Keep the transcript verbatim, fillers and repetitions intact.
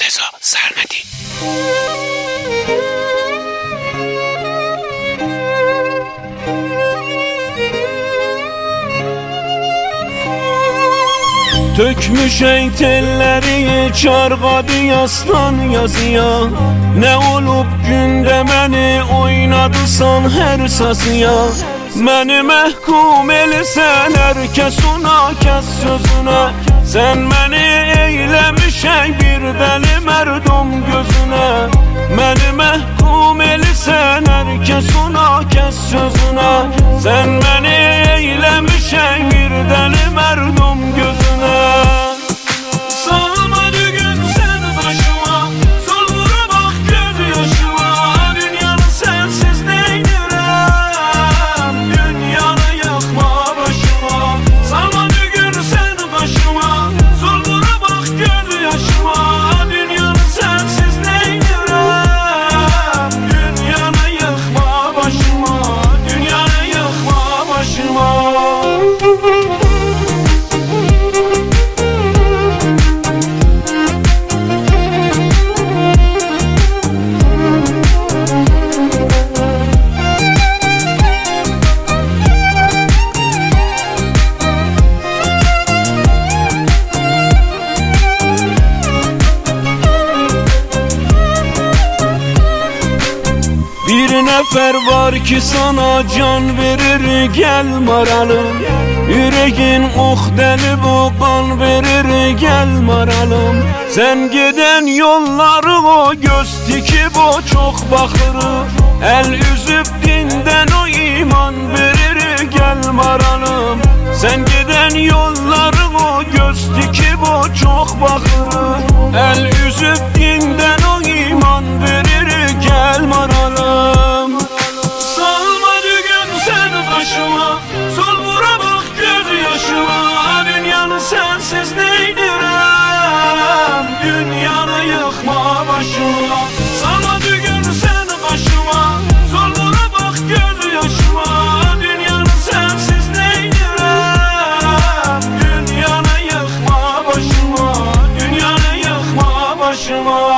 رضا سرمدی. Tökmüş eytelleri çarqadı yastan yazıya. Ne olup günde məni oynadısan her sazıya. Məni məhkum eləsən hər kəs ona kəs sözünə. Sən məni eyləmişək bir dəli mərdum gözünə. Məni məhkum eləsən hər kəs ona kəs sözünə. Sən məni eyləmişək bir dəli mərdum gözünə. Bir nefer var ki sana can verir gel maralım. Yüreğin oh deli bu kan verir gel maralım. Sen giden yolları o göz dikip o çok bakırır. El üzüp dinden o iman verir gel maralım. Sen giden yolları o göz dikip o çok bakırır. El üzüp dinden o iman verir gel maralım. Salma düğün sen başıma, sol vura bak göz yaşıma. Dünyanı sensiz neydirem, dünyanı yıkma başıma. Salma düğün sen başıma, sol vura bak göz yaşıma. Dünyanı sensiz neydirem, dünyanı yıkma başıma. Dünyanı yıkma başıma.